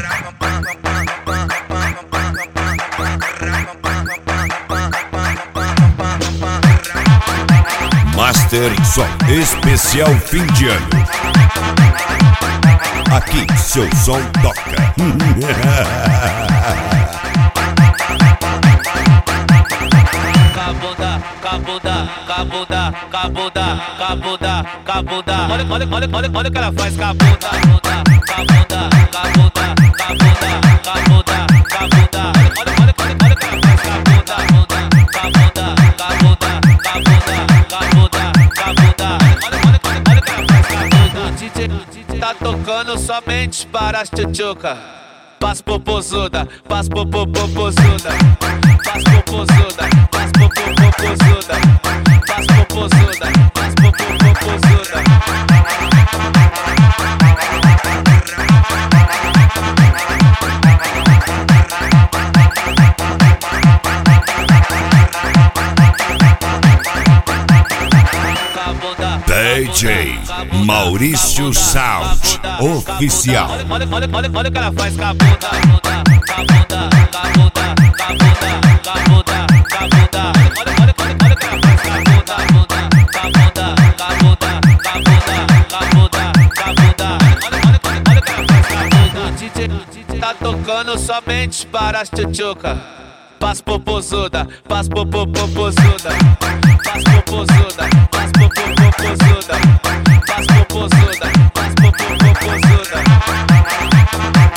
Master Som especial fim de ano. Aqui seu som toca. Cabuda. Olha o que ela faz, cabuda. Tá tocando somente para as tchutchuca. Passa popozuda, passa popozuda, passa popozuda, passa popozuda, passa popozuda, passa popozuda. DJ Maurício Sound Oficial. Olha o que ela faz, cabuda. Tá tocando somente para as tchutchuca. Passa popozuda, passa popozuda, passa popozuda, passa popozuda, passa popozuda, passa popozuda.